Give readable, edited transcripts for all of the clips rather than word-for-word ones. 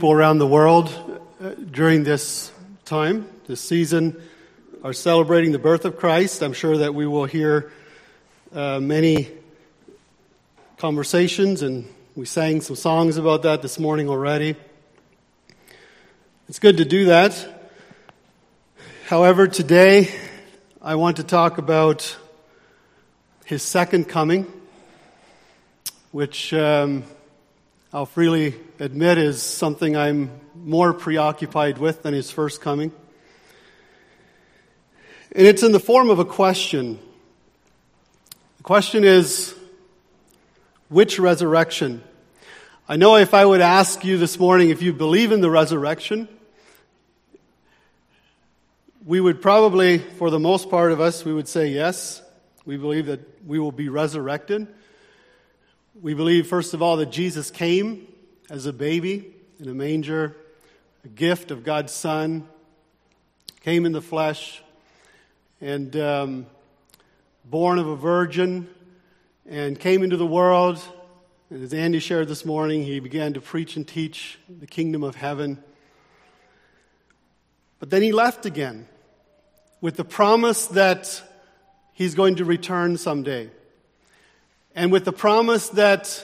People around the world during this time, this season, are celebrating the birth of Christ. I'm sure that we will hear many conversations, and we sang some songs about that this morning already. It's good to do that. However, today I want to talk about His second coming, which I'll freely admit is something I'm more preoccupied with than His first coming. And it's in the form of a question. The question is, which resurrection? I know if I would ask you this morning if you believe in the resurrection, we would probably, for the most part of us, we would say yes. We believe that we will be resurrected. We believe, first of all, that Jesus came as a baby in a manger, a gift of God's Son, came in the flesh, and born of a virgin, and came into the world. And as Andy shared this morning, he began to preach and teach the kingdom of heaven. But then he left again with the promise that he's going to return someday. And with the promise that,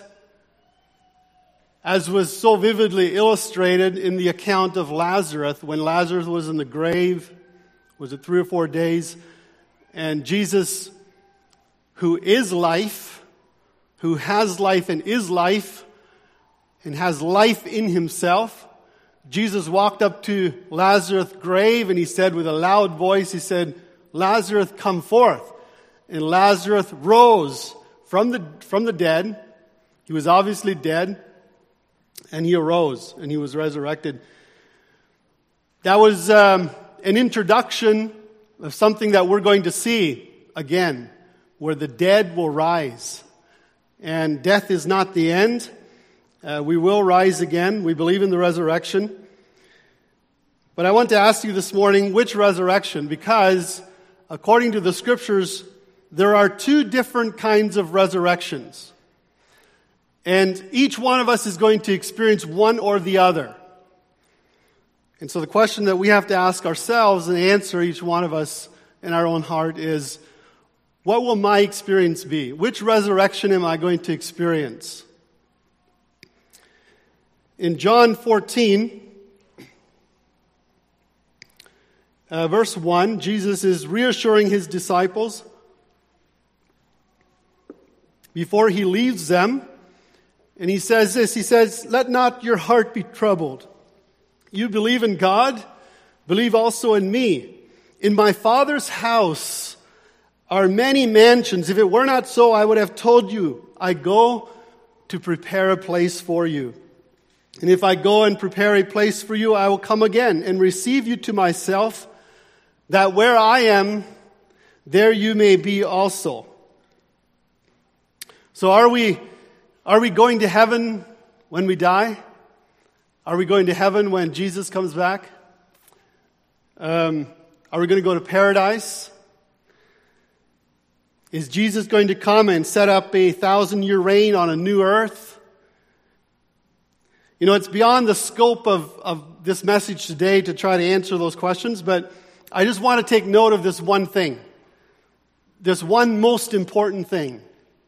as was so vividly illustrated in the account of Lazarus, when Lazarus was in the grave, was it 3 or 4 days, and Jesus, who is life, who has life and is life, and has life in himself, Jesus walked up to Lazarus' grave and he said with a loud voice, he said, "Lazarus, come forth." And Lazarus rose from the dead. He was obviously dead, and he arose, and he was resurrected. That was an introduction of something that we're going to see again, where the dead will rise. And death is not the end. We will rise again. We believe in the resurrection. But I want to ask you this morning, which resurrection? Because according to the Scriptures, there are 2 different kinds of resurrections. And each one of us is going to experience one or the other. And so the question that we have to ask ourselves and answer each one of us in our own heart is, what will my experience be? Which resurrection am I going to experience? In John 14, verse 1, Jesus is reassuring His disciples before He leaves them. And He says this, He says, "Let not your heart be troubled. You believe in God, believe also in me. In my Father's house are many mansions. If it were not so, I would have told you, I go to prepare a place for you. And if I go and prepare a place for you, I will come again and receive you to myself, that where I am, there you may be also." So are we going to heaven when we die? Are we going to heaven when Jesus comes back? Are we going to go to paradise? Is Jesus going to come and set up a 1,000-year reign on a new earth? You know, it's beyond the scope of this message today to try to answer those questions, but I just want to take note of this one thing. This one most important thing.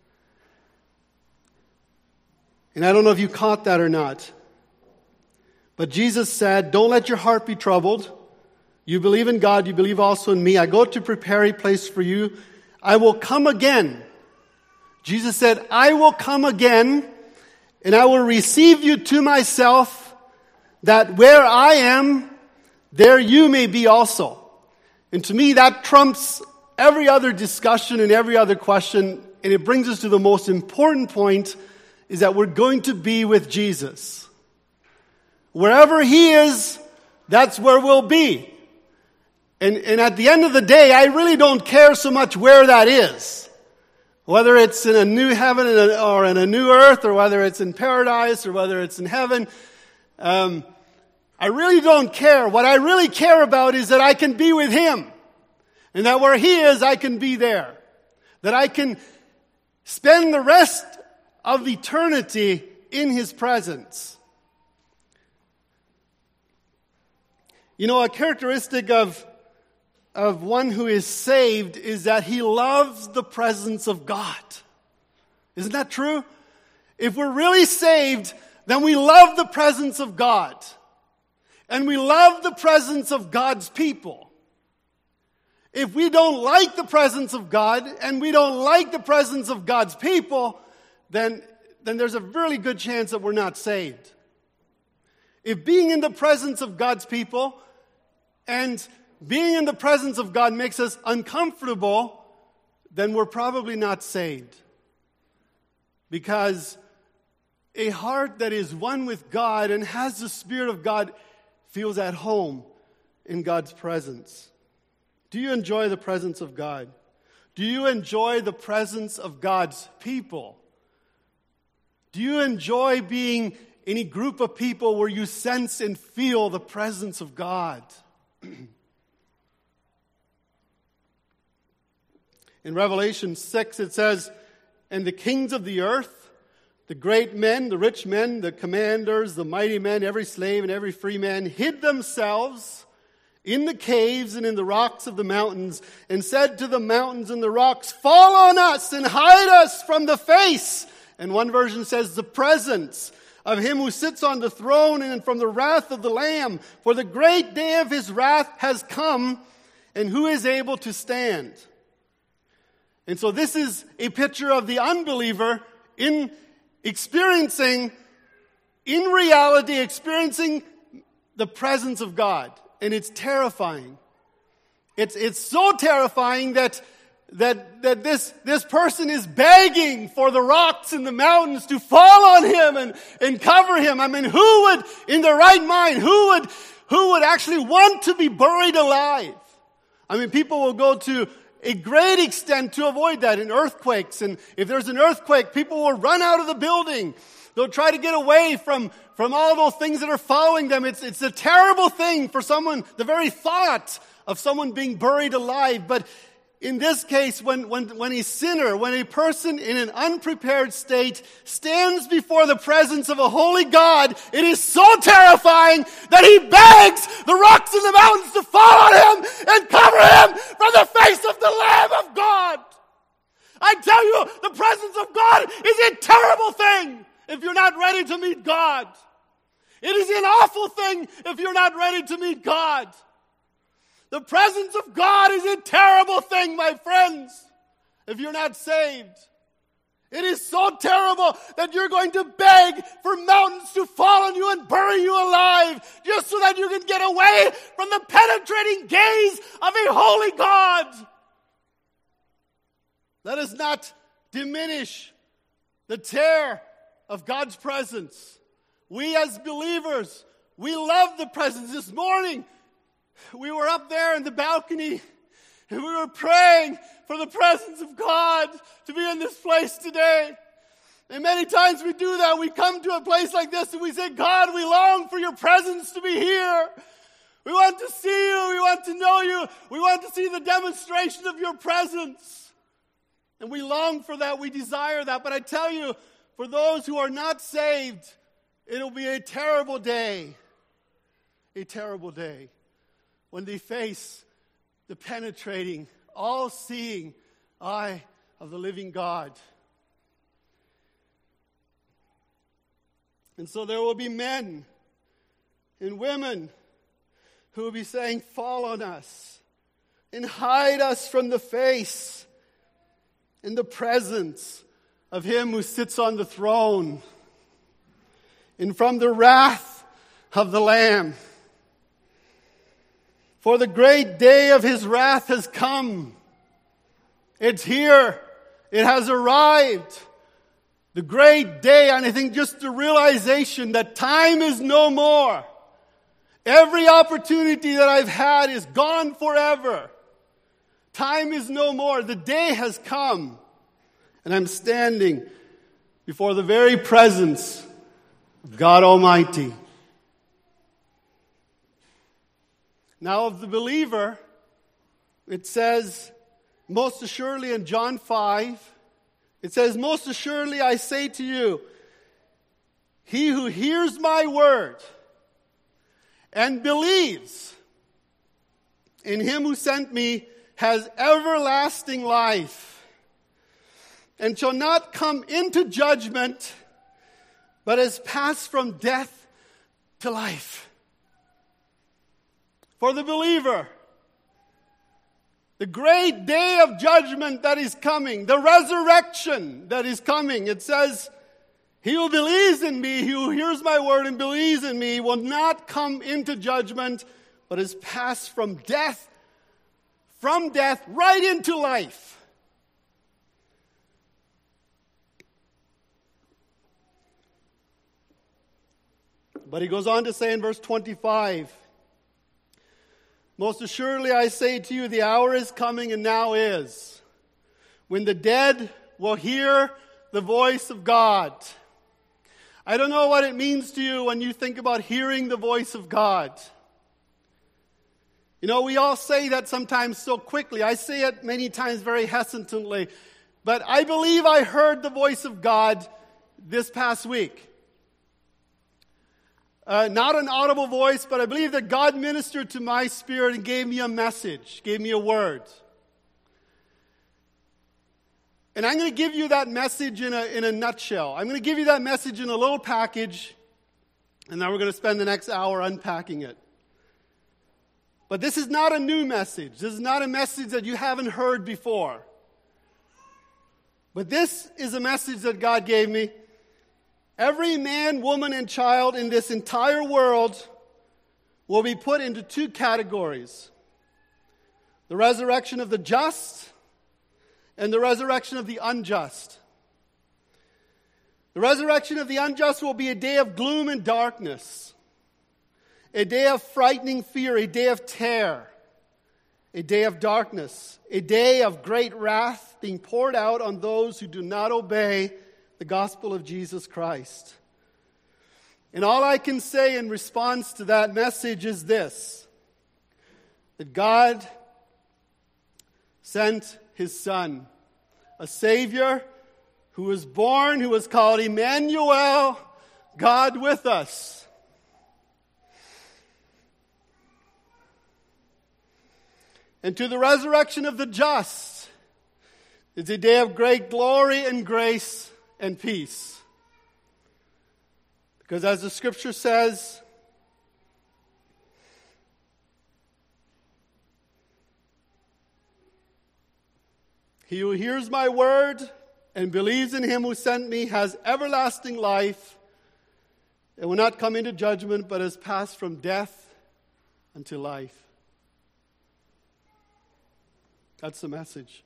And I don't know if you caught that or not. But Jesus said, "Don't let your heart be troubled. You believe in God, you believe also in me. I go to prepare a place for you. I will come again." Jesus said, "I will come again, and I will receive you to myself, that where I am, there you may be also." And to me, that trumps every other discussion and every other question, and it brings us to the most important point, is that we're going to be with Jesus. Wherever He is, that's where we'll be. And at the end of the day, I really don't care so much where that is. Whether it's in a new heaven or in a new earth, or whether it's in paradise or whether it's in heaven. I really don't care. What I really care about is that I can be with Him. And that where He is, I can be there. That I can spend the rest of eternity in His presence. You know, a characteristic of one who is saved is that he loves the presence of God. Isn't that true? If we're really saved, then we love the presence of God. And we love the presence of God's people. If we don't like the presence of God and we don't like the presence of God's people, then there's a really good chance that we're not saved. If being in the presence of God's people and being in the presence of God makes us uncomfortable, then we're probably not saved. Because a heart that is one with God and has the Spirit of God feels at home in God's presence. Do you enjoy the presence of God? Do you enjoy the presence of God's people? Do you enjoy being in a group of people where you sense and feel the presence of God? In Revelation 6 it says, "And the kings of the earth, the great men, the rich men, the commanders, the mighty men, every slave and every free man, hid themselves in the caves and in the rocks of the mountains, and said to the mountains and the rocks, 'Fall on us and hide us from the face,'" and one version says, "the presence of him who sits on the throne and from the wrath of the Lamb. For the great day of his wrath has come, and who is able to stand?" And so this is a picture of the unbeliever in reality, experiencing the presence of God. And it's terrifying. It's so terrifying that this person is begging for the rocks and the mountains to fall on him and cover him. I mean, who would, in their right mind, who would actually want to be buried alive? I mean, people will go to a great extent to avoid that in earthquakes. And if there's an earthquake, people will run out of the building. They'll try to get away from all those things that are following them. It's a terrible thing for someone, the very thought of someone being buried alive. But in this case, when a sinner, when a person in an unprepared state stands before the presence of a holy God, it is so terrifying that he begs the rocks and the mountains to fall on him and cover him from the face of the Lamb of God. I tell you, the presence of God is a terrible thing if you're not ready to meet God. It is an awful thing if you're not ready to meet God. The presence of God is a terrible thing, my friends, if you're not saved. It is so terrible that you're going to beg for mountains to fall on you and bury you alive just so that you can get away from the penetrating gaze of a holy God. Let us not diminish the terror of God's presence. We as believers, we love the presence. This morning, we were up there in the balcony and we were praying for the presence of God to be in this place today. And many times we do that. We come to a place like this and we say, "God, we long for your presence to be here. We want to see you. We want to know you. We want to see the demonstration of your presence." And we long for that. We desire that. But I tell you, for those who are not saved, it'll be a terrible day. A terrible day when they face the penetrating, all-seeing eye of the living God. And so there will be men and women who will be saying, "Fall on us and hide us from the face in the presence of him who sits on the throne and from the wrath of the Lamb. For the great day of his wrath has come." It's here. It has arrived. The great day, and I think just the realization that time is no more. Every opportunity that I've had is gone forever. Time is no more. The day has come. And I'm standing before the very presence of God Almighty. Now of the believer, it says, most assuredly in John 5, it says, "Most assuredly I say to you, he who hears my word and believes in him who sent me has everlasting life, and shall not come into judgment, but has passed from death to life. For the believer, the great day of judgment that is coming, the resurrection that is coming, it says, he who believes in me, he who hears my word and believes in me, will not come into judgment, but is passed from death right into life. But he goes on to say in verse 25, most assuredly I say to you, the hour is coming and now is, when the dead will hear the voice of God. I don't know what it means to you when you think about hearing the voice of God. You know, we all say that sometimes so quickly. I say it many times very hesitantly. But I believe I heard the voice of God this past week. Not an audible voice, but I believe that God ministered to my spirit and gave me a message, gave me a word. And I'm going to give you that message in a nutshell. I'm going to give you that message in a little package, and then we're going to spend the next hour unpacking it. But this is not a new message. This is not a message that you haven't heard before. But this is a message that God gave me. Every man, woman, and child in this entire world will be put into two categories. The resurrection of the just and the resurrection of the unjust. The resurrection of the unjust will be a day of gloom and darkness, a day of frightening fear, a day of terror, a day of darkness, a day of great wrath being poured out on those who do not obey the gospel of Jesus Christ. And all I can say in response to that message is this: that God sent his Son, a Savior who was born, who was called Emmanuel, God with us. And to the resurrection of the just is a day of great glory and grace and peace. Because as the scripture says, he who hears my word and believes in him who sent me has everlasting life and will not come into judgment, but has passed from death unto life. That's the message.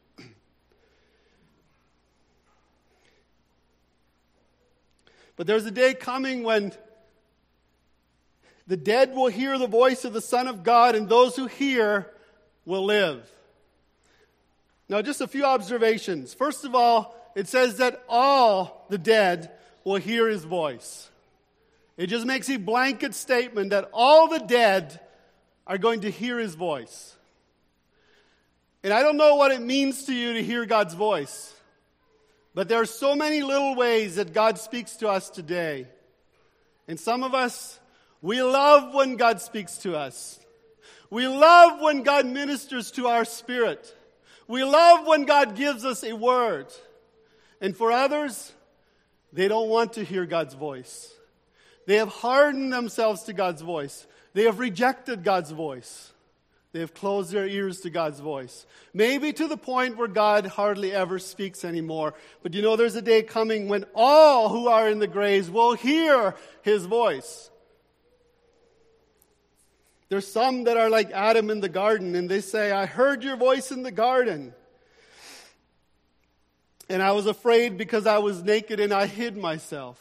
But there's a day coming when the dead will hear the voice of the Son of God, and those who hear will live. Now, just a few observations. First of all, it says that all the dead will hear his voice. It just makes a blanket statement that all the dead are going to hear his voice. And I don't know what it means to you to hear God's voice. But there are so many little ways that God speaks to us today. And some of us, we love when God speaks to us. We love when God ministers to our spirit. We love when God gives us a word. And for others, they don't want to hear God's voice. They have hardened themselves to God's voice. They have rejected God's voice. They have closed their ears to God's voice. Maybe to the point where God hardly ever speaks anymore. But you know, there's a day coming when all who are in the graves will hear his voice. There's some that are like Adam in the garden, and they say, I heard your voice in the garden. And I was afraid because I was naked and I hid myself.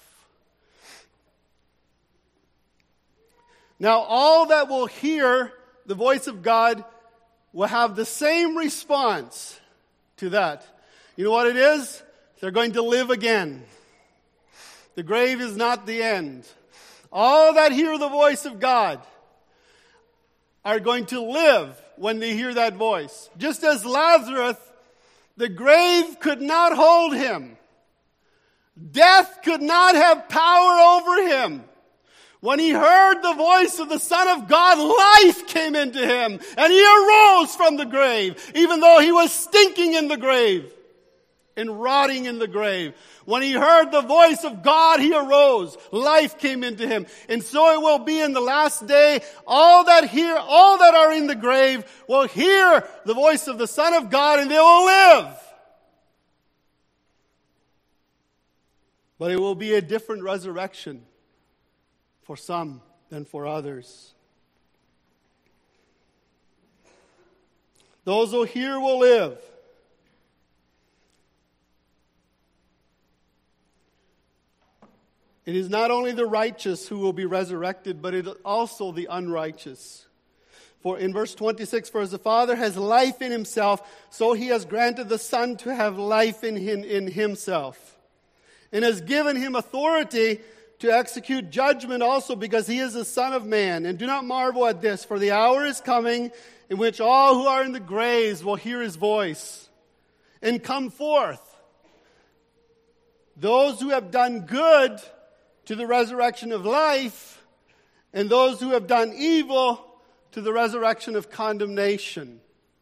Now, all that will hear the voice of God will have the same response to that. You know what it is? They're going to live again. The grave is not the end. All that hear the voice of God are going to live when they hear that voice. Just as Lazarus, the grave could not hold him. Death could not have power over him. When he heard the voice of the Son of God, life came into him, and he arose from the grave, even though he was stinking in the grave and rotting in the grave. When he heard the voice of God, he arose. Life came into him. And so it will be in the last day. All that are in the grave will hear the voice of the Son of God, and they will live. But it will be a different resurrection for some than for others. Those who hear will live. It is not only the righteous who will be resurrected, but it is also the unrighteous. For in verse 26, for as the Father has life in himself, so he has granted the Son to have life in himself, and has given him authority to execute judgment also, because he is the Son of Man. And do not marvel at this, for the hour is coming in which all who are in the graves will hear his voice and come forth. Those who have done good to the resurrection of life, and those who have done evil to the resurrection of condemnation.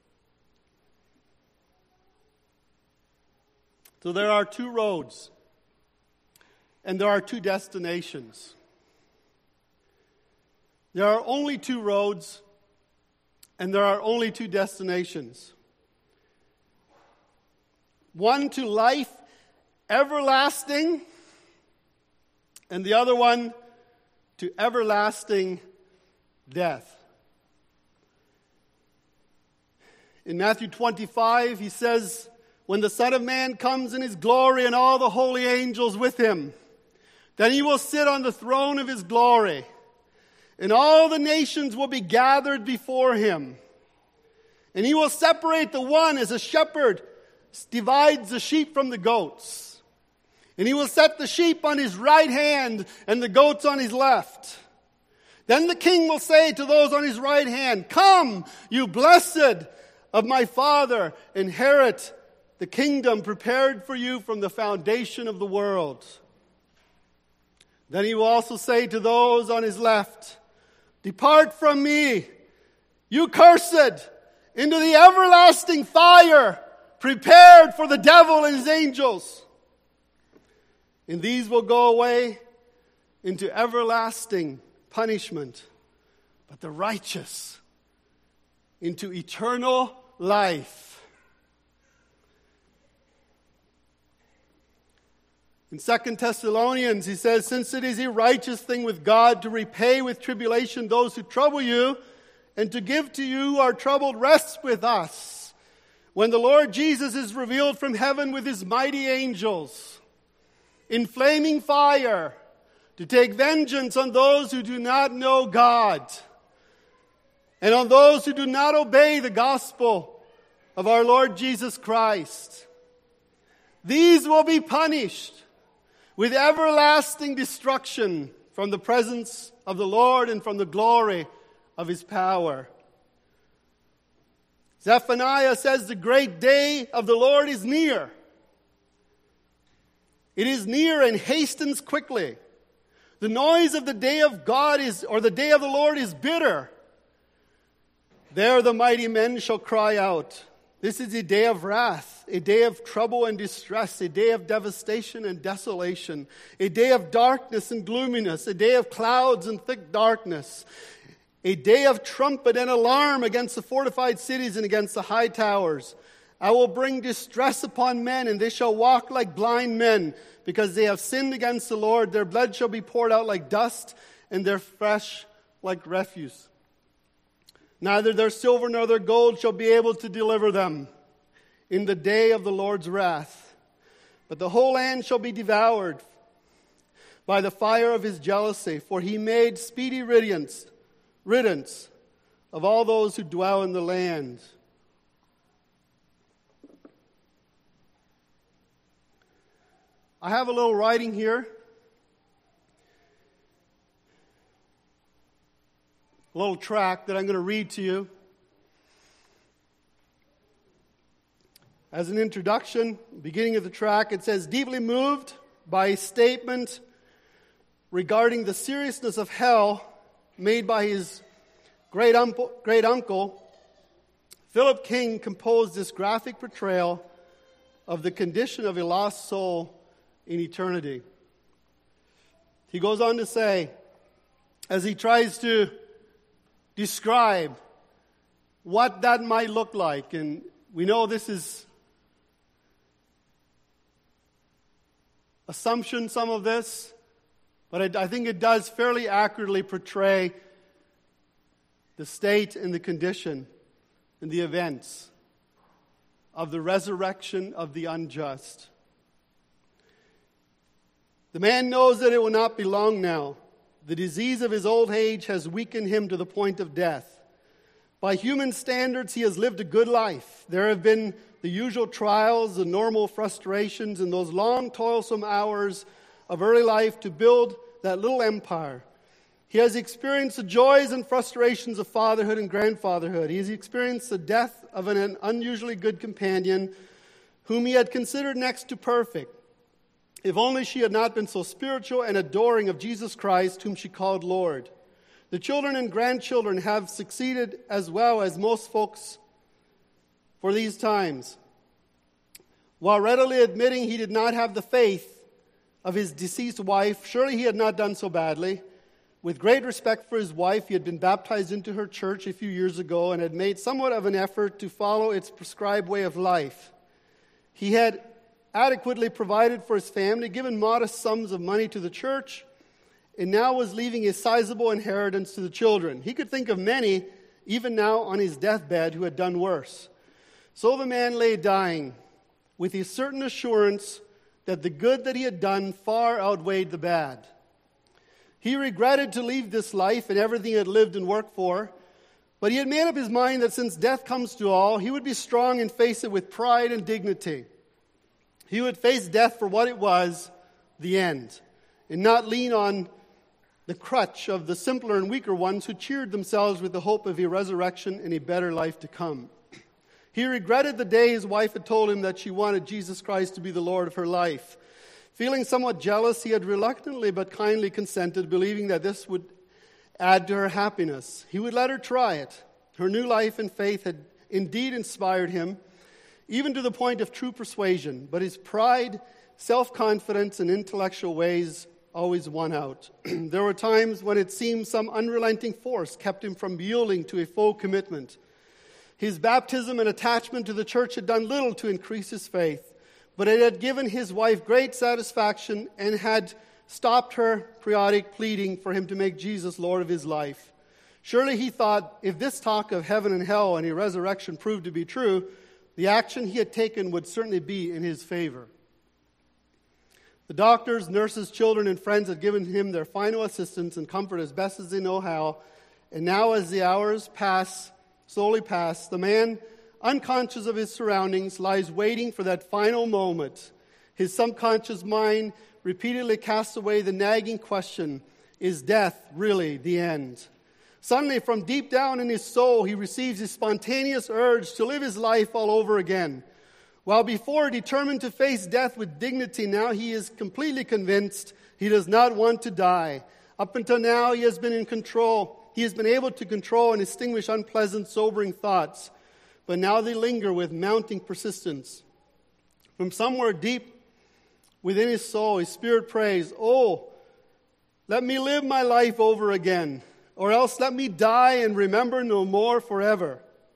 So there are two roads, and there are two destinations. There are only two roads, and there are only two destinations. One to life everlasting, and the other one to everlasting death. In Matthew 25, he says, when the Son of Man comes in his glory and all the holy angels with him, then he will sit on the throne of his glory, and all the nations will be gathered before him. And he will separate the one as a shepherd divides the sheep from the goats. And he will set the sheep on his right hand and the goats on his left. Then the king will say to those on his right hand, come, you blessed of my Father, inherit the kingdom prepared for you from the foundation of the world. Then he will also say to those on his left, depart from me, you cursed, into the everlasting fire prepared for the devil and his angels. And these will go away into everlasting punishment, but the righteous into eternal life. In 2 Thessalonians, he says, since it is a righteous thing with God to repay with tribulation those who trouble you, and to give to you who are troubled rest with us, when the Lord Jesus is revealed from heaven with his mighty angels, in flaming fire, to take vengeance on those who do not know God, and on those who do not obey the gospel of our Lord Jesus Christ. These will be punished with everlasting destruction from the presence of the Lord and from the glory of his power. Zephaniah says the great day of the Lord is near. It is near and hastens quickly. The noise of the day of God the day of the Lord is bitter. There the mighty men shall cry out. This is a day of wrath, a day of trouble and distress, a day of devastation and desolation, a day of darkness and gloominess, a day of clouds and thick darkness, a day of trumpet and alarm against the fortified cities and against the high towers. I will bring distress upon men, and they shall walk like blind men, because they have sinned against the Lord. Their blood shall be poured out like dust, and their flesh like refuse. Neither their silver nor their gold shall be able to deliver them in the day of the Lord's wrath. But the whole land shall be devoured by the fire of his jealousy, for he made speedy riddance of all those who dwell in the land. I have a little writing here. A little tract that I'm going to read to you. As an introduction, beginning of the tract, it says, deeply moved by a statement regarding the seriousness of hell made by his great uncle, Philip King composed this graphic portrayal of the condition of a lost soul in eternity. He goes on to say, as he tries to describe what that might look like, and we know this is assumption, some of this, but I think it does fairly accurately portray the state and the condition and the events of the resurrection of the unjust. The man knows that it will not be long now. The disease of his old age has weakened him to the point of death. By human standards, he has lived a good life. There have been the usual trials, the normal frustrations, and those long, toilsome hours of early life to build that little empire. He has experienced the joys and frustrations of fatherhood and grandfatherhood. He has experienced the death of an unusually good companion whom he had considered next to perfect. If only she had not been so spiritual and adoring of Jesus Christ, whom she called Lord. The children and grandchildren have succeeded as well as most folks for these times. While readily admitting he did not have the faith of his deceased wife, surely he had not done so badly. With great respect for his wife, he had been baptized into her church a few years ago and had made somewhat of an effort to follow its prescribed way of life. He had adequately provided for his family, given modest sums of money to the church, and now was leaving a sizable inheritance to the children. He could think of many, even now on his deathbed, who had done worse. So the man lay dying, with a certain assurance that the good that he had done far outweighed the bad. He regretted to leave this life and everything he had lived and worked for, but he had made up his mind that since death comes to all, he would be strong and face it with pride and dignity. He would face death for what it was, the end, and not lean on the crutch of the simpler and weaker ones who cheered themselves with the hope of a resurrection and a better life to come. He regretted the day his wife had told him that she wanted Jesus Christ to be the Lord of her life. Feeling somewhat jealous, he had reluctantly but kindly consented, believing that this would add to her happiness. He would let her try it. Her new life and faith had indeed inspired him, even to the point of true persuasion, but his pride, self-confidence, and intellectual ways always won out. There were times when it seemed some unrelenting force kept him from yielding to a full commitment. His baptism and attachment to the church had done little to increase his faith, but it had given his wife great satisfaction and had stopped her periodic pleading for him to make Jesus Lord of his life. Surely he thought, if this talk of heaven and hell and a resurrection proved to be true, the action he had taken would certainly be in his favor. The doctors, nurses, children, and friends had given him their final assistance and comfort as best as they know how, and now as the hours slowly pass, the man, unconscious of his surroundings, lies waiting for that final moment. His subconscious mind repeatedly casts away the nagging question, is death really the end? Suddenly, from deep down in his soul, he receives a spontaneous urge to live his life all over again. While before determined to face death with dignity, now he is completely convinced he does not want to die. Up until now, he has been in control. He has been able to control and extinguish unpleasant, sobering thoughts. But now they linger with mounting persistence. From somewhere deep within his soul, his spirit prays, "Oh, let me live my life over again, or else let me die and remember no more forever."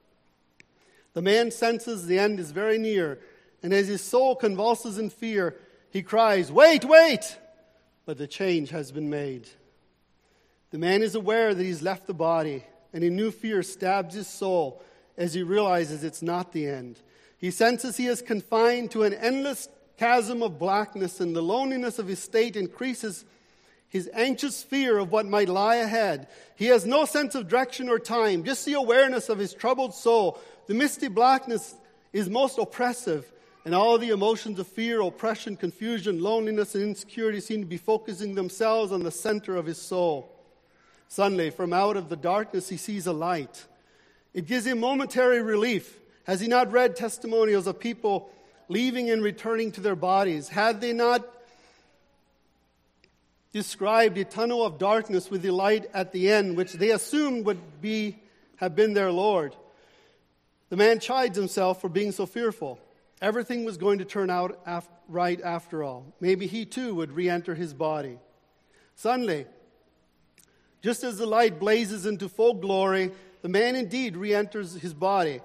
The man senses the end is very near, and as his soul convulses in fear, he cries, "Wait, wait!" But the change has been made. The man is aware that he's left the body, and a new fear stabs his soul as he realizes it's not the end. He senses he is confined to an endless chasm of blackness, and the loneliness of his state increases his anxious fear of what might lie ahead. He has no sense of direction or time, just the awareness of his troubled soul. The misty blackness is most oppressive, and all the emotions of fear, oppression, confusion, loneliness, and insecurity seem to be focusing themselves on the center of his soul. Suddenly, from out of the darkness, he sees a light. It gives him momentary relief. Has he not read testimonials of people leaving and returning to their bodies? Had they not described a tunnel of darkness with the light at the end, which they assumed would have been their Lord. The man chides himself for being so fearful. Everything was going to turn out right after all. Maybe he too would re-enter his body. Suddenly, just as the light blazes into full glory, the man indeed re-enters his body.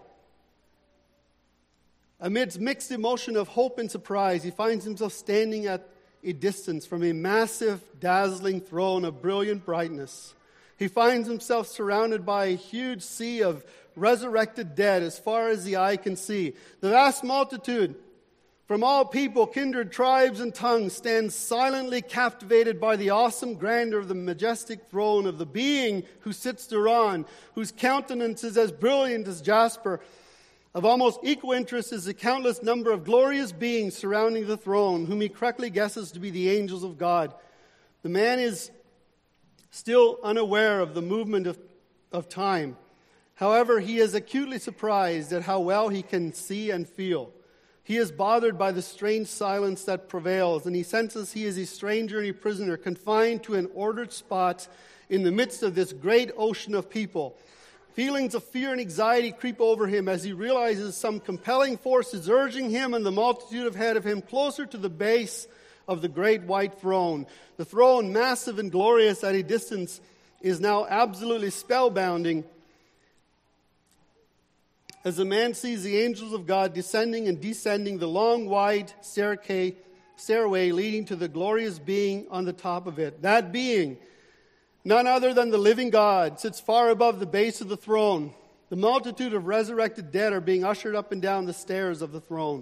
Amidst mixed emotion of hope and surprise, he finds himself standing at a distance from a massive, dazzling throne of brilliant brightness. He finds himself surrounded by a huge sea of resurrected dead as far as the eye can see. The vast multitude from all people, kindred, tribes, and tongues stands silently captivated by the awesome grandeur of the majestic throne of the being who sits thereon, whose countenance is as brilliant as jasper. Of almost equal interest is the countless number of glorious beings surrounding the throne, whom he correctly guesses to be the angels of God. The man is still unaware of the movement of time. However, he is acutely surprised at how well he can see and feel. He is bothered by the strange silence that prevails, and he senses he is a stranger and a prisoner, confined to an ordered spot in the midst of this great ocean of people. Feelings of fear and anxiety creep over him as he realizes some compelling force is urging him and the multitude ahead of him closer to the base of the great white throne. The throne, massive and glorious at a distance, is now absolutely spellbinding as the man sees the angels of God descending and descending the long, wide stairway leading to the glorious being on the top of it. That being, none other than the living God, sits far above the base of the throne. The multitude of resurrected dead are being ushered up and down the stairs of the throne.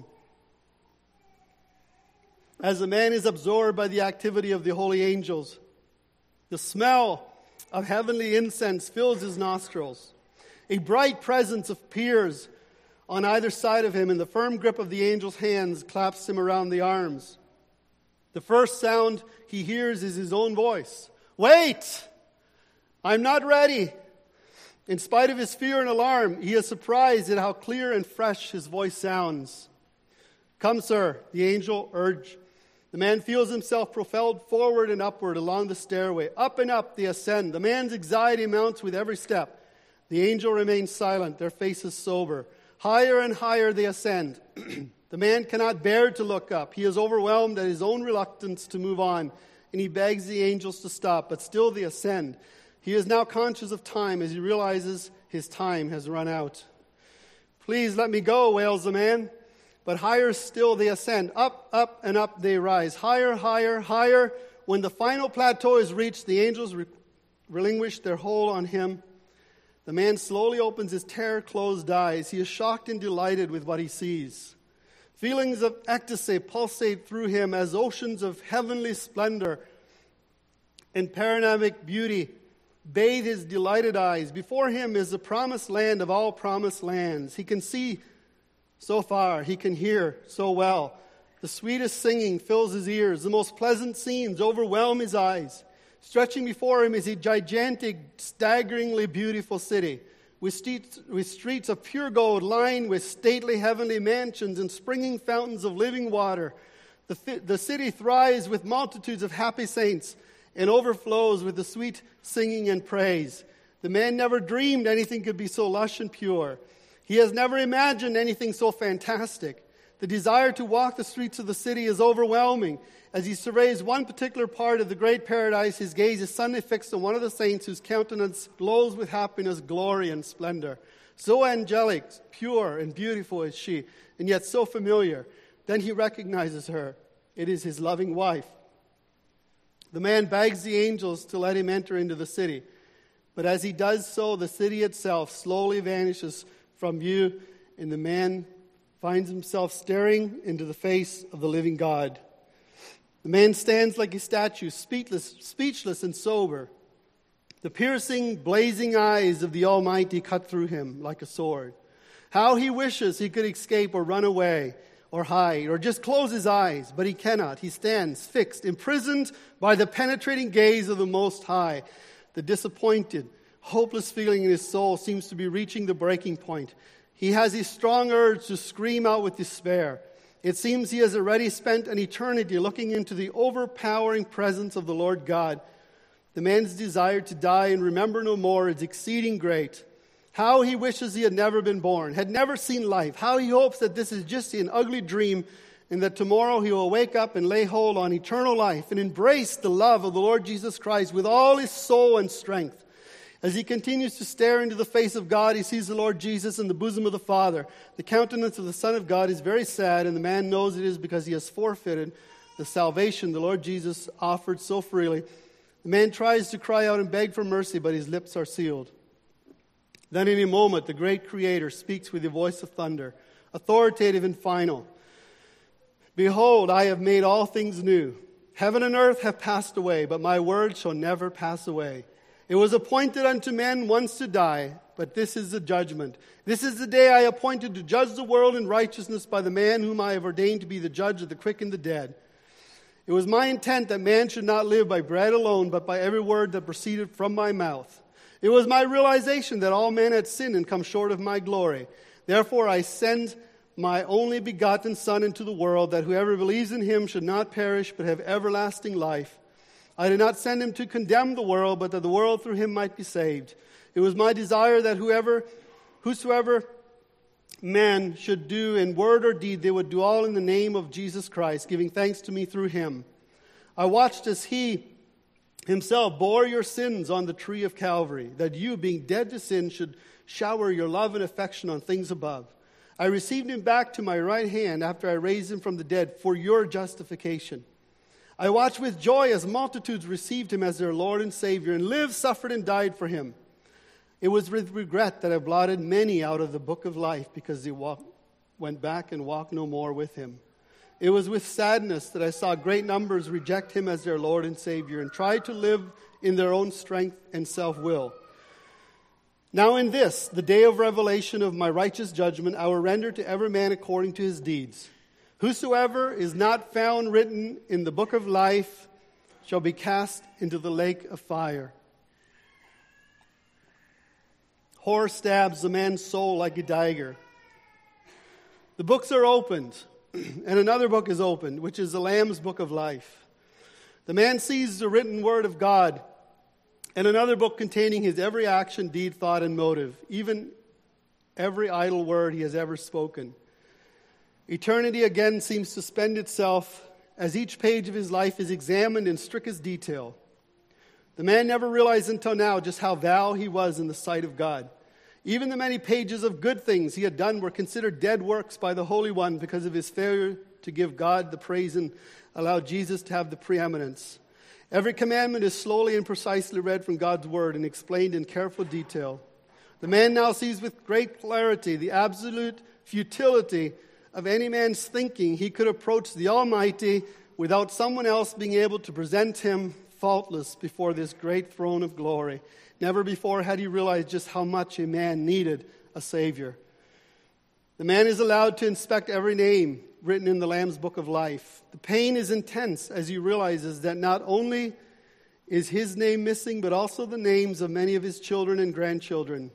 As the man is absorbed by the activity of the holy angels, the smell of heavenly incense fills his nostrils. A bright presence appears on either side of him, and the firm grip of the angel's hands claps him around the arms. The first sound he hears is his own voice. "Wait! I'm not ready." In spite of his fear and alarm, he is surprised at how clear and fresh his voice sounds. "Come, sir," the angel urged. The man feels himself propelled forward and upward along the stairway. Up and up they ascend. The man's anxiety mounts with every step. The angel remains silent, their faces sober. Higher and higher they ascend. The man cannot bear to look up. He is overwhelmed at his own reluctance to move on, and he begs the angels to stop, but still they ascend. He is now conscious of time as he realizes his time has run out. "Please let me go," wails the man. But higher still they ascend. Up, up, and up they rise. Higher, higher, higher. When the final plateau is reached, the angels relinquish their hold on him. The man slowly opens his terror-closed eyes. He is shocked and delighted with what he sees. Feelings of ecstasy pulsate through him as oceans of heavenly splendor and panoramic beauty bathe his delighted eyes. Before him is the promised land of all promised lands. He can see so far. He can hear so well. The sweetest singing fills his ears. The most pleasant scenes overwhelm his eyes. Stretching before him is a gigantic, staggeringly beautiful city, with streets of pure gold lined with stately heavenly mansions and springing fountains of living water. The city thrives with multitudes of happy saints and overflows with the sweet singing and praise. The man never dreamed anything could be so lush and pure. He has never imagined anything so fantastic. The desire to walk the streets of the city is overwhelming. As he surveys one particular part of the great paradise, his gaze is suddenly fixed on one of the saints whose countenance glows with happiness, glory, and splendor. So angelic, pure, and beautiful is she, and yet so familiar. Then he recognizes her. It is his loving wife. The man begs the angels to let him enter into the city. But as he does so, the city itself slowly vanishes from view, and the man finds himself staring into the face of the living God. The man stands like a statue, speechless and sober. The piercing, blazing eyes of the Almighty cut through him like a sword. How he wishes he could escape or run away or hide or just close his eyes, but he cannot. He stands fixed, imprisoned by the penetrating gaze of the Most High. The disappointed, hopeless feeling in his soul seems to be reaching the breaking point. He has a strong urge to scream out with despair. It seems he has already spent an eternity looking into the overpowering presence of the Lord God. The man's desire to die and remember no more is exceeding great. How he wishes he had never been born, had never seen life. How he hopes that this is just an ugly dream and that tomorrow he will wake up and lay hold on eternal life and embrace the love of the Lord Jesus Christ with all his soul and strength. As he continues to stare into the face of God, he sees the Lord Jesus in the bosom of the Father. The countenance of the Son of God is very sad, and the man knows it is because he has forfeited the salvation the Lord Jesus offered so freely. The man tries to cry out and beg for mercy, but his lips are sealed. Then in a moment, the great Creator speaks with a voice of thunder, authoritative and final. Behold, I have made all things new. Heaven and earth have passed away, but my word shall never pass away. It was appointed unto men once to die, but this is the judgment. This is the day I appointed to judge the world in righteousness by the man whom I have ordained to be the judge of the quick and the dead. It was my intent that man should not live by bread alone, but by every word that proceeded from my mouth. It was my realization that all men had sinned and come short of my glory. Therefore I send my only begotten Son into the world, that whoever believes in him should not perish, but have everlasting life. I did not send him to condemn the world, but that the world through him might be saved. It was my desire that whosoever man should do in word or deed, they would do all in the name of Jesus Christ, giving thanks to me through him. I watched as he himself bore your sins on the tree of Calvary, that you, being dead to sin, should shower your love and affection on things above. I received him back to my right hand after I raised him from the dead for your justification. I watched with joy as multitudes received him as their Lord and Savior, and lived, suffered, and died for him. It was with regret that I blotted many out of the book of life, because they went back and walked no more with him. It was with sadness that I saw great numbers reject him as their Lord and Savior, and try to live in their own strength and self-will. Now in this, the day of revelation of my righteous judgment, I will render to every man according to his deeds. Whosoever is not found written in the book of life shall be cast into the lake of fire. Horror stabs the man's soul like a dagger. The books are opened, and another book is opened, which is the Lamb's book of life. The man sees the written word of God, and another book containing his every action, deed, thought, and motive, even every idle word he has ever spoken. Eternity again seems to spend itself as each page of his life is examined in strictest detail. The man never realized until now just how vile he was in the sight of God. Even the many pages of good things he had done were considered dead works by the Holy One because of his failure to give God the praise and allow Jesus to have the preeminence. Every commandment is slowly and precisely read from God's word and explained in careful detail. The man now sees with great clarity the absolute futility of any man's thinking he could approach the Almighty without someone else being able to present him faultless before this great throne of glory. Never before had he realized just how much a man needed a Savior. The man is allowed to inspect every name written in the Lamb's book of life. The pain is intense as he realizes that not only is his name missing, but also the names of many of his children and grandchildren.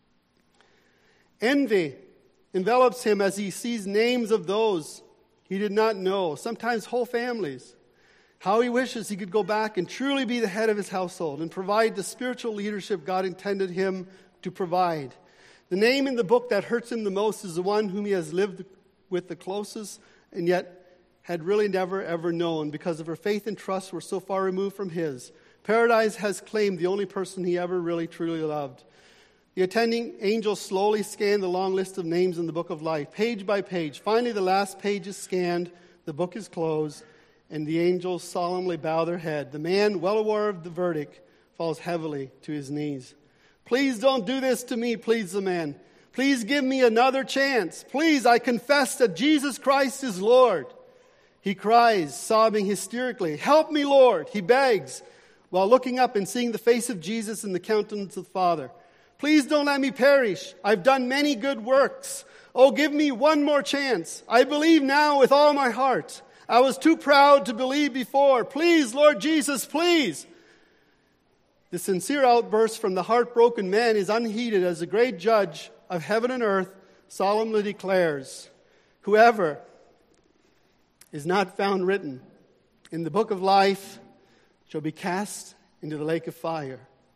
Envy envelops him as he sees names of those he did not know, sometimes whole families. How he wishes he could go back and truly be the head of his household and provide the spiritual leadership God intended him to provide. The name in the book that hurts him the most is the one whom he has lived with the closest and yet had really never ever known, because of her faith and trust were so far removed from his. Paradise has claimed the only person he ever really truly loved. The attending angels slowly scan the long list of names in the book of life, page by page. Finally, the last page is scanned, the book is closed, and the angels solemnly bow their head. The man, well aware of the verdict, falls heavily to his knees. Please don't do this to me, pleads the man. Please give me another chance. Please, I confess that Jesus Christ is Lord. He cries, sobbing hysterically, help me, Lord, he begs, while looking up and seeing the face of Jesus and the countenance of the Father. Please don't let me perish. I've done many good works. Oh, give me one more chance. I believe now with all my heart. I was too proud to believe before. Please, Lord Jesus, please. The sincere outburst from the heartbroken man is unheeded as the great judge of heaven and earth solemnly declares, whoever is not found written in the book of life shall be cast into the lake of fire.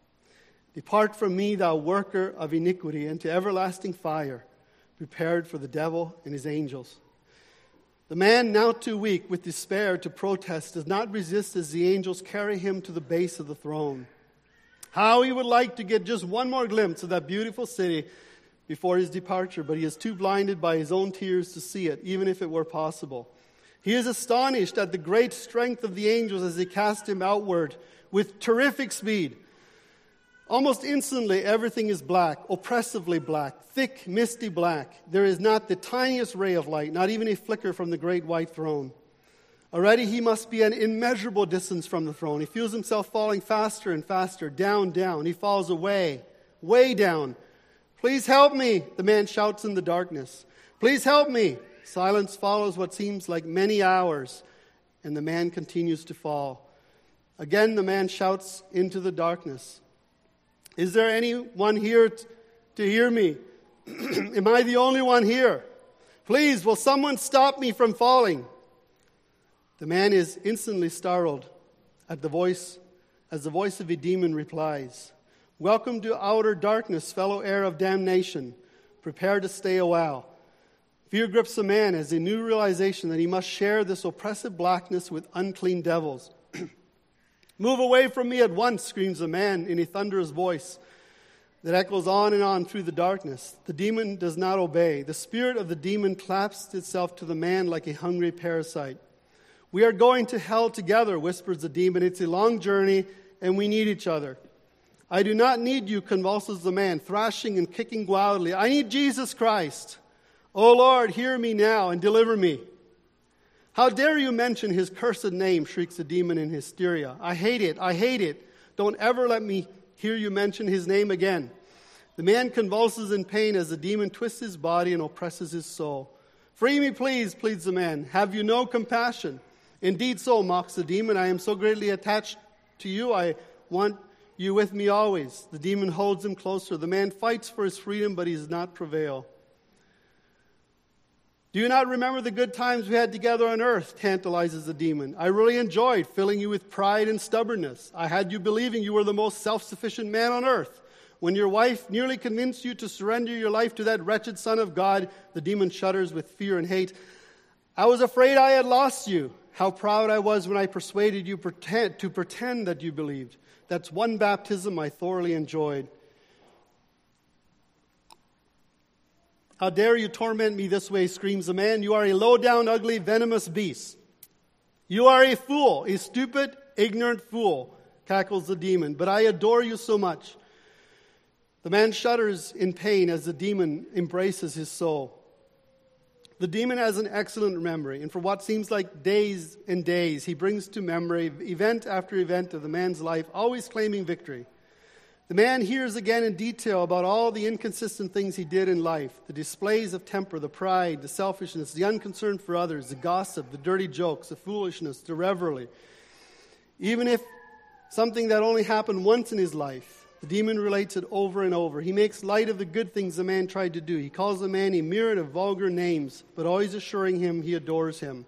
Depart from me, thou worker of iniquity, into everlasting fire, prepared for the devil and his angels. The man, now too weak with despair to protest, does not resist as the angels carry him to the base of the throne. How he would like to get just one more glimpse of that beautiful city before his departure, but he is too blinded by his own tears to see it, even if it were possible. He is astonished at the great strength of the angels as they cast him outward with terrific speed. Almost instantly, everything is black, oppressively black, thick, misty black. There is not the tiniest ray of light, not even a flicker from the great white throne. Already he must be an immeasurable distance from the throne. He feels himself falling faster and faster, down, down. He falls away, way down. Please help me, the man shouts in the darkness. Please help me. Silence follows what seems like many hours, and the man continues to fall. Again, the man shouts into the darkness. Is there anyone here to hear me? Am I the only one here? Please, will someone stop me from falling? The man is instantly startled at the voice, as the voice of a demon replies, "Welcome to outer darkness, fellow heir of damnation. Prepare to stay a while." Fear grips a man as a new realization that he must share this oppressive blackness with unclean devils. "Move away from me at once," screams a man in a thunderous voice that echoes on and on through the darkness. The demon does not obey. The spirit of the demon clasps itself to the man like a hungry parasite. "We are going to hell together," whispers the demon. "It's a long journey, and we need each other." "I do not need you," convulses the man, thrashing and kicking wildly. "I need Jesus Christ. O Lord, hear me now and deliver me." "How dare you mention his cursed name," shrieks the demon in hysteria. I hate it. I hate it. Don't ever let me hear you mention his name again." The man convulses in pain as the demon twists his body and oppresses his soul. "Free me, please," pleads the man. "Have you no compassion?" "Indeed so," mocks the demon. "I am so greatly attached to you, I want you with me always." The demon holds him closer. The man fights for his freedom, but he does not prevail. "Do you not remember the good times we had together on earth?" tantalizes the demon. "I really enjoyed filling you with pride and stubbornness. I had you believing you were the most self-sufficient man on earth. When your wife nearly convinced you to surrender your life to that wretched son of God," the demon shudders with fear and hate, "I was afraid I had lost you. How proud I was when I persuaded you to pretend that you believed. That's one baptism I thoroughly enjoyed. How dare you torment me this way," screams the man. "You are a low-down, ugly, venomous beast." "You are a fool, a stupid, ignorant fool," cackles the demon. "But I adore you so much." The man shudders in pain as the demon embraces his soul. The demon has an excellent memory, and for what seems like days and days, he brings to memory event after event of the man's life, always claiming victory. The man hears again in detail about all the inconsistent things he did in life, the displays of temper, the pride, the selfishness, the unconcern for others, the gossip, the dirty jokes, the foolishness, the revelry. Even if something that only happened once in his life, the demon relates it over and over. He makes light of the good things the man tried to do. He calls the man a myriad of vulgar names, but always assuring him he adores him.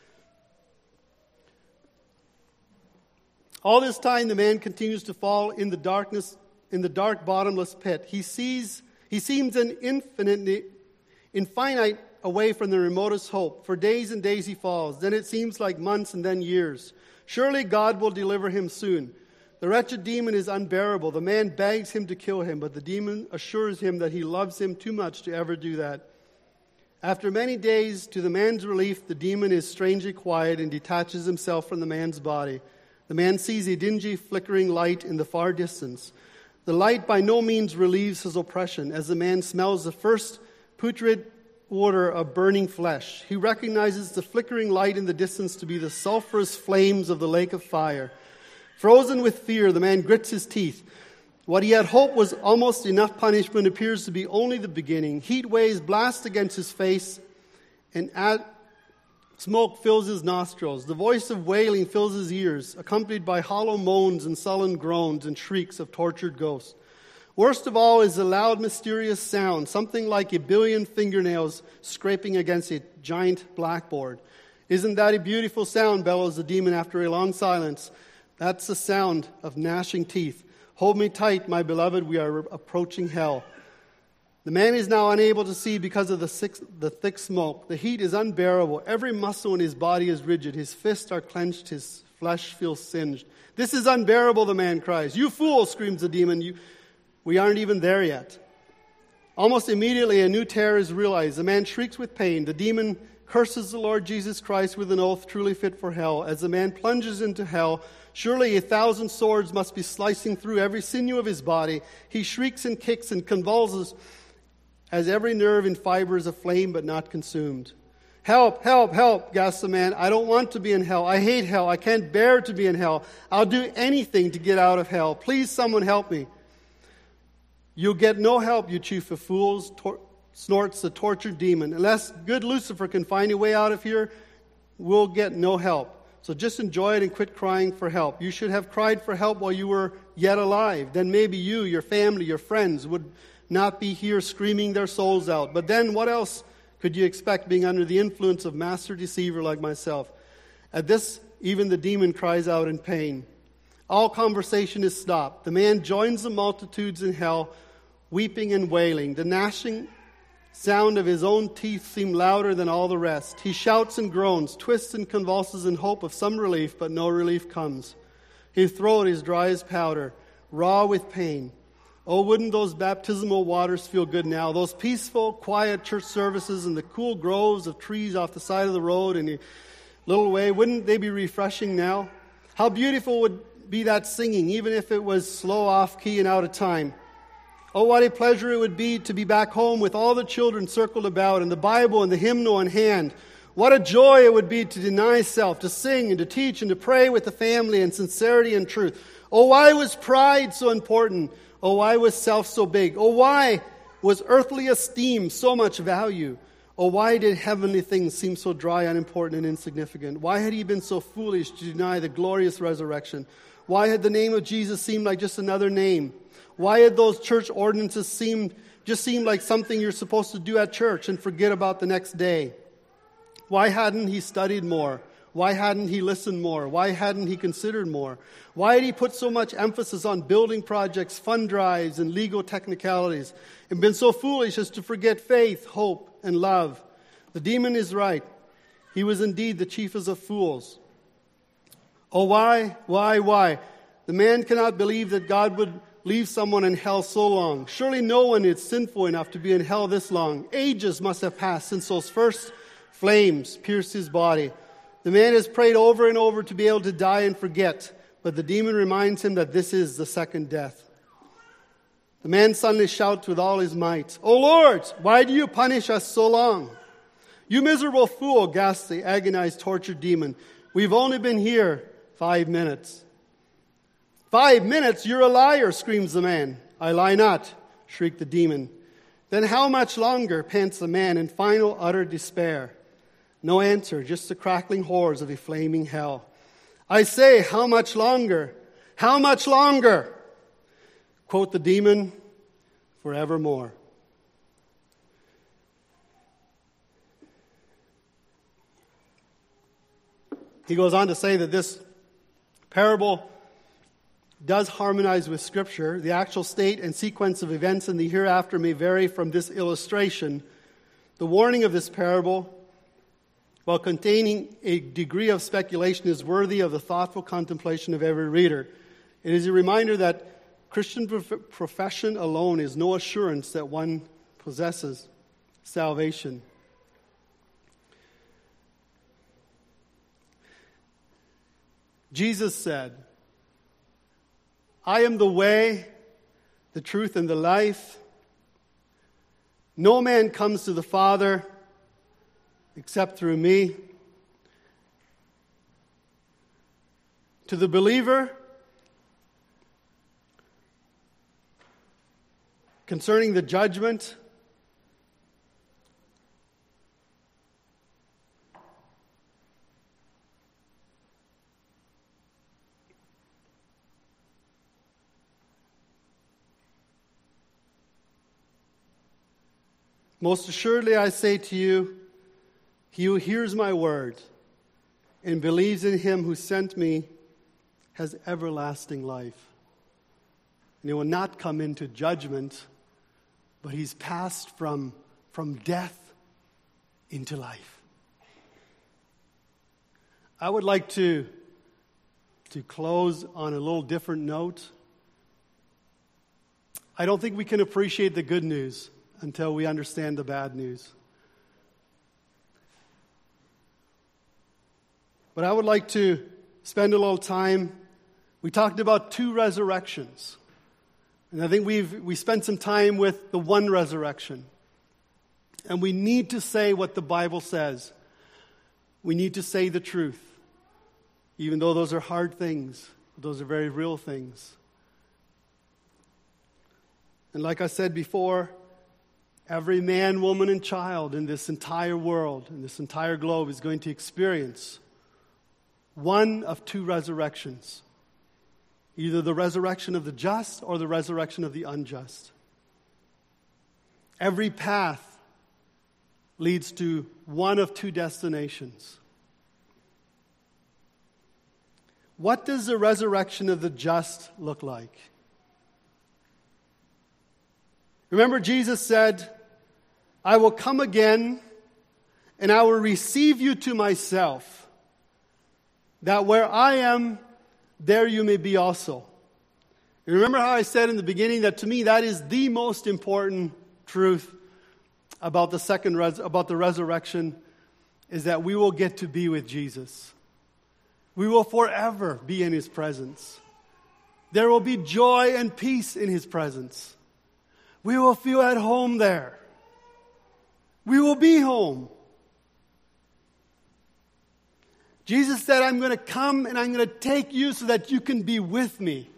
All this time, the man continues to fall in the darkness, in the dark, bottomless pit. He seems an infinite away from the remotest hope. For days and days he falls. Then it seems like months and then years. Surely God will deliver him soon. The wretched demon is unbearable. The man begs him to kill him, but the demon assures him that he loves him too much to ever do that. After many days, to the man's relief, the demon is strangely quiet and detaches himself from the man's body. The man sees a dingy, flickering light in the far distance. The light by no means relieves his oppression, as the man smells the first putrid odor of burning flesh. He recognizes the flickering light in the distance to be the sulphurous flames of the lake of fire. Frozen with fear, the man grits his teeth. What he had hoped was almost enough punishment appears to be only the beginning. Heat waves blast against his face, and smoke fills his nostrils. The voice of wailing fills his ears, accompanied by hollow moans and sullen groans and shrieks of tortured ghosts. Worst of all is the loud, mysterious sound, something like a billion fingernails scraping against a giant blackboard. Isn't that a beautiful sound, bellows the demon after a long silence. That's the sound of gnashing teeth. Hold me tight, my beloved, we are approaching hell. The man is now unable to see because of the thick smoke. The heat is unbearable. Every muscle in his body is rigid. His fists are clenched. His flesh feels singed. This is unbearable, the man cries. You fool, screams the demon. We aren't even there yet. Almost immediately, a new terror is realized. The man shrieks with pain. The demon curses the Lord Jesus Christ with an oath truly fit for hell. As the man plunges into hell, surely 1,000 swords must be slicing through every sinew of his body. He shrieks and kicks and convulses as every nerve and fiber is aflame but not consumed. Help, help, help, gasps the man. I don't want to be in hell. I hate hell. I can't bear to be in hell. I'll do anything to get out of hell. Please, someone help me. You'll get no help, you chief of fools, snorts the tortured demon. Unless good Lucifer can find a way out of here, we'll get no help. So just enjoy it and quit crying for help. You should have cried for help while you were yet alive. Then maybe you, your family, your friends would not be here screaming their souls out. But then what else could you expect being under the influence of master deceiver like myself? At this, even the demon cries out in pain. All conversation is stopped. The man joins the multitudes in hell, weeping and wailing. The gnashing sound of his own teeth seems louder than all the rest. He shouts and groans, twists and convulses in hope of some relief, but no relief comes. His throat is dry as powder, raw with pain. Oh, wouldn't those baptismal waters feel good now? Those peaceful, quiet church services and the cool groves of trees off the side of the road in a little way, wouldn't they be refreshing now? How beautiful would be that singing, even if it was slow, off-key, and out of time. Oh, what a pleasure it would be to be back home with all the children circled about and the Bible and the hymnal in hand. What a joy it would be to deny self, to sing and to teach and to pray with the family in sincerity and truth. Oh, why was pride so important? Oh, why was self so big? Oh, why was earthly esteem so much value? Oh, why did heavenly things seem so dry, unimportant, and insignificant? Why had he been so foolish to deny the glorious resurrection? Why had the name of Jesus seemed like just another name? Why had those church ordinances seemed like something you're supposed to do at church and forget about the next day? Why hadn't he studied more? Why hadn't he listened more? Why hadn't he considered more? Why had he put so much emphasis on building projects, fund drives, and legal technicalities, and been so foolish as to forget faith, hope, and love? The demon is right. He was indeed the chiefest of fools. Oh, why? The man cannot believe that God would leave someone in hell so long. Surely no one is sinful enough to be in hell this long. Ages must have passed since those first flames pierced his body. The man has prayed over and over to be able to die and forget, but the demon reminds him that this is the second death. The man suddenly shouts with all his might, "O Lord, why do you punish us so long?" "You miserable fool," gasps the agonized, tortured demon. "We've only been here 5 minutes." 5 minutes? You're a liar, screams the man. "I lie not," shrieked the demon. "Then how much longer?" pants the man in final utter despair. No answer, just the crackling horrors of a flaming hell. "I say, how much longer? How much longer?" Quote the demon, "Forevermore." He goes on to say that this parable does harmonize with Scripture. The actual state and sequence of events in the hereafter may vary from this illustration. The warning of this parable, while containing a degree of speculation, is worthy of the thoughtful contemplation of every reader. It is a reminder that Christian profession alone is no assurance that one possesses salvation. Jesus said, "I am the way, the truth, and the life. No man comes to the Father except through me." To the believer, concerning the judgment, most assuredly I say to you, he who hears my word and believes in him who sent me has everlasting life. And he will not come into judgment, but he's passed from death into life. I would like to close on a little different note. I don't think we can appreciate the good news until we understand the bad news. But I would like to spend a little time. We talked about 2 resurrections. And I think we spent some time with the one resurrection. And we need to say what the Bible says. We need to say the truth. Even though those are hard things, those are very real things. And like I said before, every man, woman, and child in this entire world, in this entire globe, is going to experience one of 2 resurrections. Either the resurrection of the just or the resurrection of the unjust. Every path leads to one of 2 destinations. What does the resurrection of the just look like? Remember, Jesus said, I will come again and I will receive you to myself, that where I am, there you may be also. And remember how I said in the beginning that to me that is the most important truth about the resurrection, is that we will get to be with Jesus. We will forever be in his presence. There will be joy and peace in his presence. We will feel at home there. We will be home. Jesus said, I'm going to come and I'm going to take you so that you can be with me.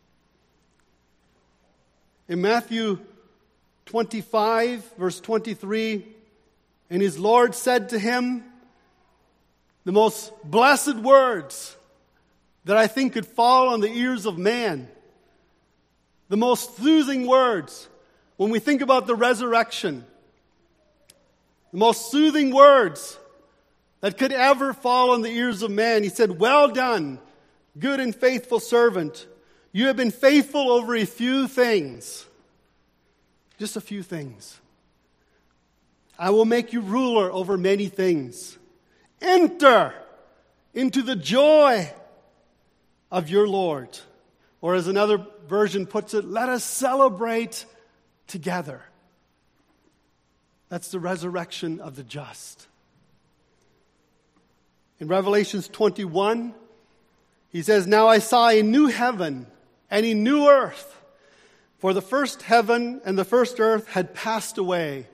In Matthew 25, verse 23, and his Lord said to him, the most blessed words that I think could fall on the ears of man. The most soothing words when we think about the resurrection. The most soothing words that could ever fall on the ears of man. He said, well done, good and faithful servant. You have been faithful over a few things. Just a few things. I will make you ruler over many things. Enter into the joy of your Lord. Or as another version puts it, let us celebrate together. That's the resurrection of the just. In Revelation 21, he says, now I saw a new heaven and a new earth, for the first heaven and the first earth had passed away,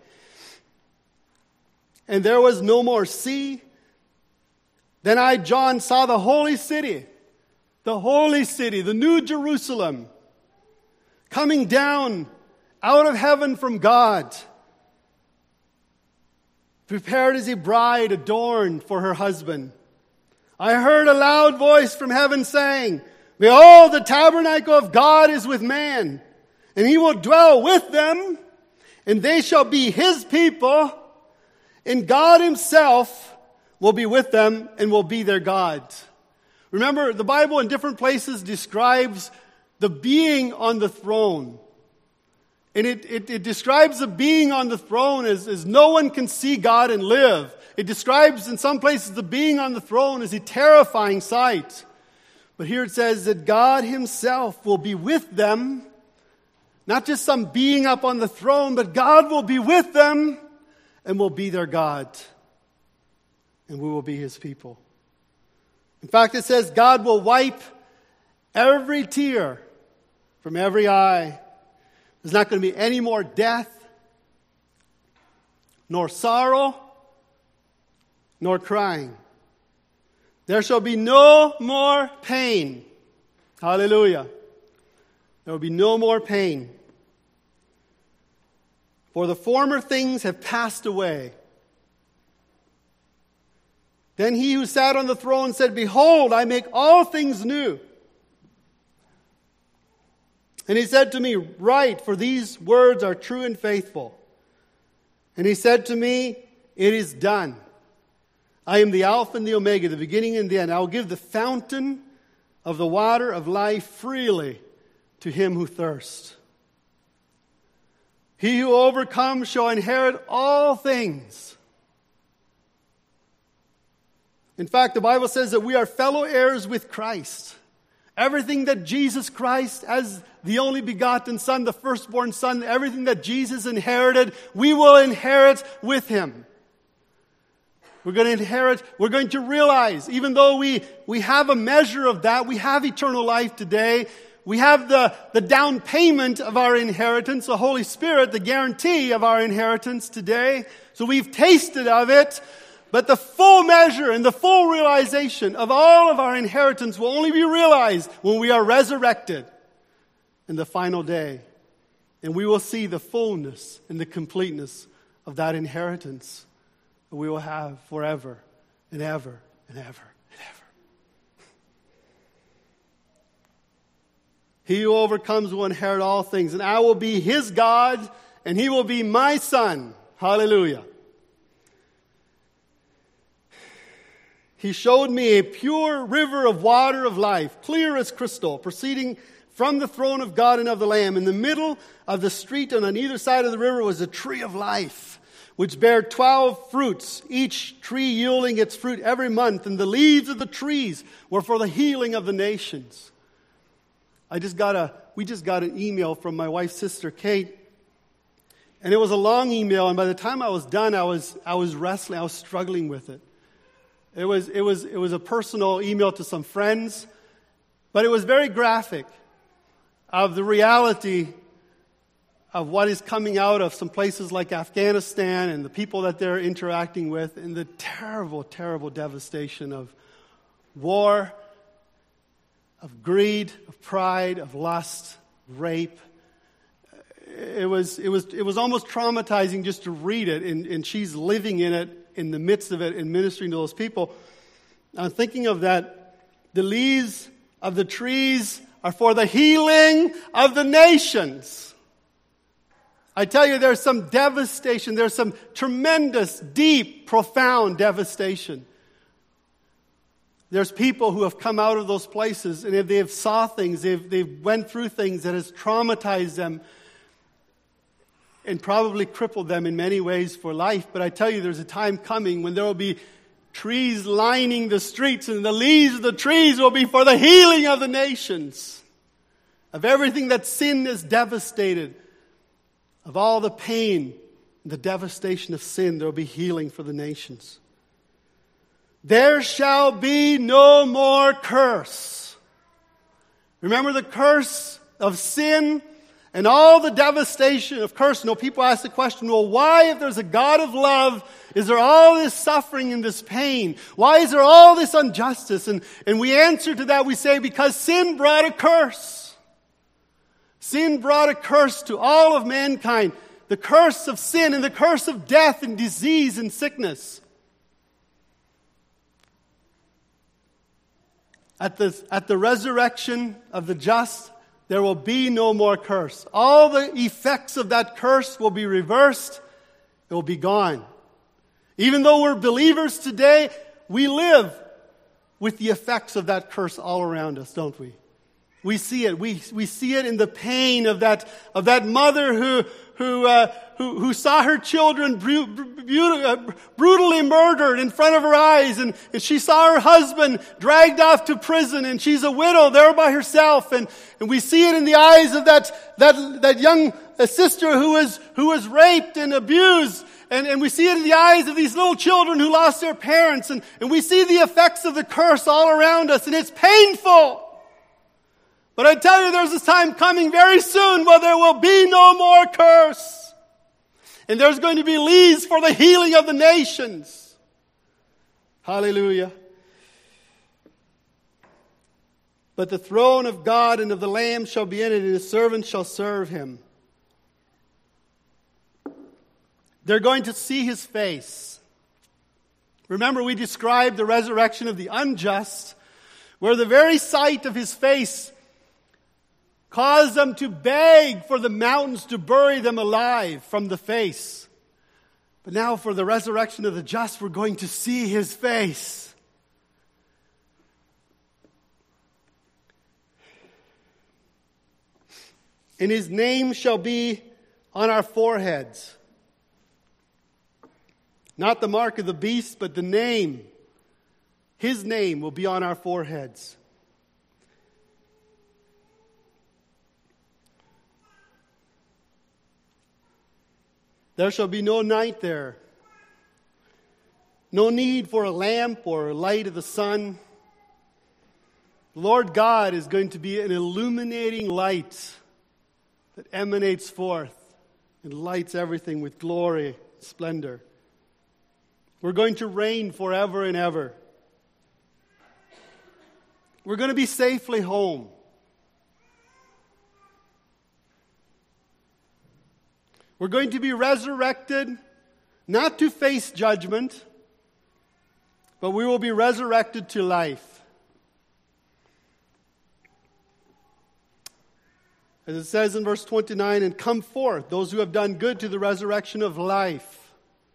and there was no more sea. Then I, John, saw the holy city, the New Jerusalem, coming down out of heaven from God, prepared as a bride adorned for her husband. I heard a loud voice from heaven saying, behold, the tabernacle of God is with man, and he will dwell with them, and they shall be his people, and God himself will be with them and will be their God. Remember, the Bible in different places describes the being on the throne. And it describes the being on the throne as no one can see God and live. It describes in some places the being on the throne as a terrifying sight. But here it says that God himself will be with them. Not just some being up on the throne, but God will be with them and will be their God. And we will be his people. In fact, it says God will wipe every tear from every eye. There's not going to be any more death, nor sorrow, nor crying. There shall be no more pain. Hallelujah. There will be no more pain. For the former things have passed away. Then he who sat on the throne said, behold, I make all things new. And he said to me, write, for these words are true and faithful. And he said to me, it is done. I am the Alpha and the Omega, the beginning and the end. I will give the fountain of the water of life freely to him who thirsts. He who overcomes shall inherit all things. In fact, the Bible says that we are fellow heirs with Christ. Everything that Jesus Christ, as the only begotten Son, the firstborn Son, everything that Jesus inherited, we will inherit with him. We're going to inherit, we're going to realize, even though we have a measure of that, we have eternal life today, we have the down payment of our inheritance, the Holy Spirit, the guarantee of our inheritance today. So we've tasted of it, but the full measure and the full realization of all of our inheritance will only be realized when we are resurrected in the final day. And we will see the fullness and the completeness of that inheritance that we will have forever and ever and ever and ever. He who overcomes will inherit all things, and I will be his God, and he will be my son. Hallelujah. He showed me a pure river of water of life, clear as crystal, proceeding from the throne of God and of the Lamb. In the middle of the street and on either side of the river was a tree of life, which bare 12 fruits, each tree yielding its fruit every month. And the leaves of the trees were for the healing of the nations. We just got an email from my wife's sister, Kate. And it was a long email, and by the time I was done, I was wrestling, I was struggling with it. It was a personal email to some friends, but it was very graphic of the reality of what is coming out of some places like Afghanistan and the people that they're interacting with, and the terrible, terrible devastation of war, of greed, of pride, of lust, rape. It was almost traumatizing just to read it, and she's living in it, in the midst of it, and ministering to those people. I'm thinking of that. The leaves of the trees are for the healing of the nations. I tell you, there's some devastation. There's some tremendous, deep, profound devastation. There's people who have come out of those places, and if they have saw things, they've went through things that has traumatized them and probably crippled them in many ways for life. But I tell you, there's a time coming when there will be trees lining the streets, and the leaves of the trees will be for the healing of the nations, of everything that sin has devastated, of all the pain and the devastation of sin. There will be healing for the nations. There shall be no more curse. Remember the curse of sin and all the devastation of curse. People ask the question, well, why, if there's a God of love, is there all this suffering and this pain? Why is there all this injustice? And we answer to that, we say, because sin brought a curse. Sin brought a curse to all of mankind. The curse of sin and the curse of death and disease and sickness. At the resurrection of the just, there will be no more curse. All the effects of that curse will be reversed. It will be gone. Even though we're believers today, we live with the effects of that curse all around us, don't we? We see it. We see it in the pain of that mother who saw her children brutally murdered in front of her eyes, and she saw her husband dragged off to prison, and she's a widow there by herself, and we see it in the eyes of that young sister who was raped and abused. And we see it in the eyes of these little children who lost their parents, and we see the effects of the curse all around us, and it's painful. But I tell you, there's this time coming very soon where there will be no more curse. And there's going to be leaves for the healing of the nations. Hallelujah. But the throne of God and of the Lamb shall be in it, and his servants shall serve him. They're going to see his face. Remember, we described the resurrection of the unjust, where the very sight of his face caused them to beg for the mountains to bury them alive from the face. But now for the resurrection of the just, we're going to see his face. And his name shall be on our foreheads. Not the mark of the beast, but the name. His name will be on our foreheads. There shall be no night there. No need for a lamp or a light of the sun. The Lord God is going to be an illuminating light that emanates forth and lights everything with glory, splendor. We're going to reign forever and ever. We're going to be safely home. We're going to be resurrected, not to face judgment, but we will be resurrected to life. As it says in verse 29, and come forth, those who have done good, to the resurrection of life.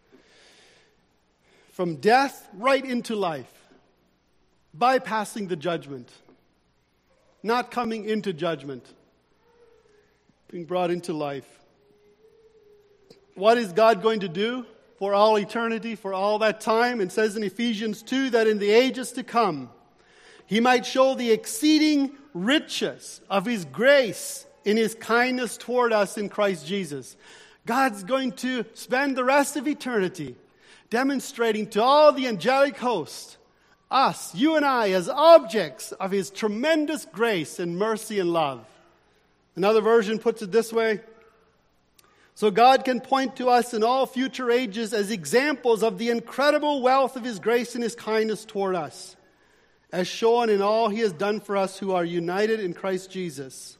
From death right into life. Bypassing the judgment. Not coming into judgment. Being brought into life. What is God going to do for all eternity, for all that time? It says in Ephesians 2 that in the ages to come, he might show the exceeding riches of his grace in his kindness toward us in Christ Jesus. God's going to spend the rest of eternity demonstrating to all the angelic host, us, you and I, as objects of his tremendous grace and mercy and love. Another version puts it this way. So God can point to us in all future ages as examples of the incredible wealth of his grace and his kindness toward us, as shown in all he has done for us who are united in Christ Jesus.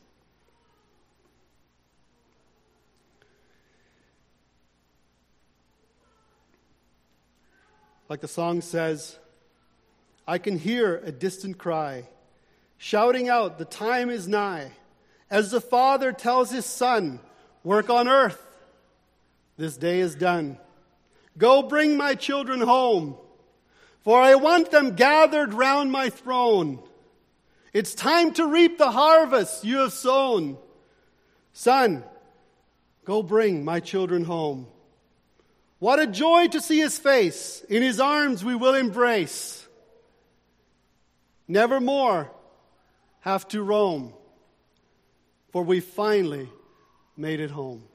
Like the song says, I can hear a distant cry, shouting out, the time is nigh, as the Father tells his Son, work on earth. This day is done. Go bring my children home, for I want them gathered round my throne. It's time to reap the harvest you have sown. Son, go bring my children home. What a joy to see his face. In his arms we will embrace. Never more have to roam, for we finally made it home.